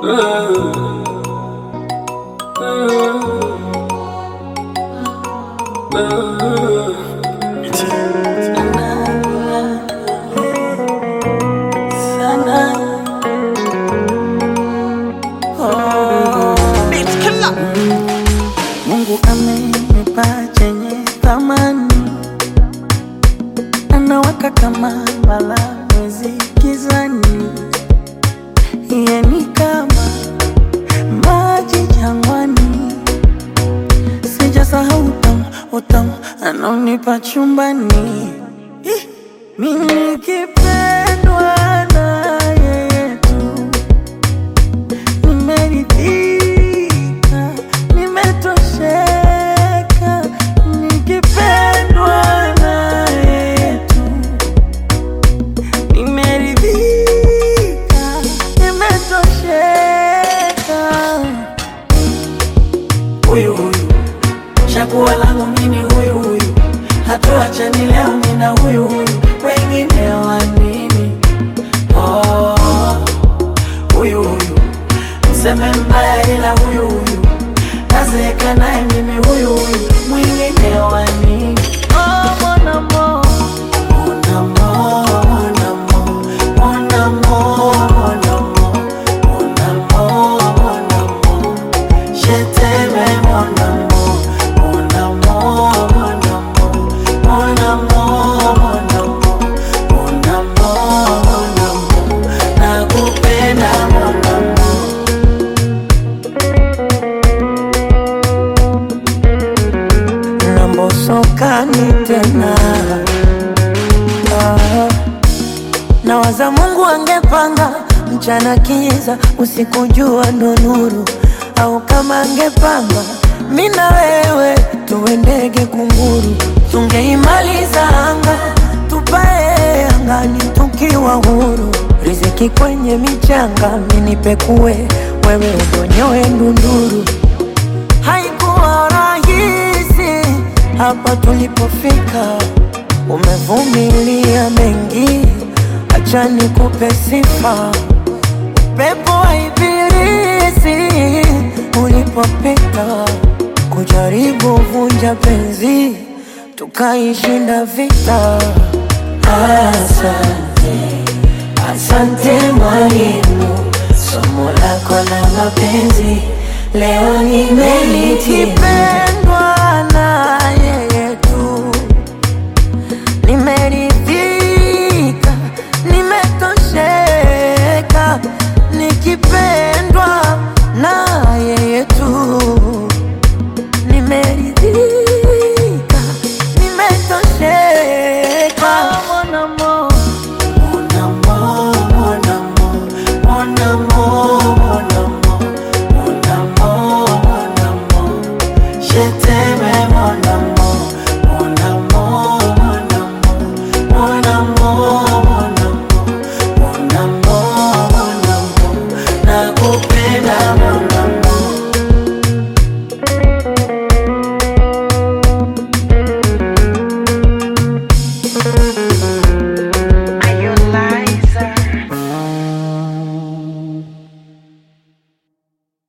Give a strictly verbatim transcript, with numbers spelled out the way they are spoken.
Mungu amenipa chenye thamani, anawaka kama mbala mwezi gizani. Yeye ni kama maji jangwani, sijasahau utamu utamu anaonipa chumbani. Mimi nikipendwa na yeye tu, nimeridhika, nimetosheka. Nikipendwa na yeye tu, nimeridhika, nimetosheka. Huyu huyu chaguo langu mimi, huyu huyu hatuachani leo mimi na huyu huyu, wengine wa nini? Oh, huyu huyu mseme mbaya ila huyu huyu nazeeka naye mimi, huyu huyu mwingine wa nini? Oh, mon amour, mon amour, mon amour, mon amour, mon amour, mon amour, mon amour, je t'aime mon amour, mon amour, mon amour, mon amour, mon amour, mon amour, mon amour, nakupenda mon amour. Nambosokani tena ah. Nawaza Mungu angepanga mchana kiza, usiku jua ndo nuru, au kama angepanga mimi na wewe tuwe ndege kunguru, tungeimaliza anga tupae angani tukiwa huru. Riziki kwenye michanga mimi nipekue, wewe udonyoe ndunduru. Haikuwa rahisi hapa tulipofika, umevumilia mengi, acha nikupe sifa. Pepo wa ibilisi ulipopita, kujaribu vunja penzi, tukaishinda vita. Asante, asante mwalimu, somo lako la mapenzi leo nimelitimiza.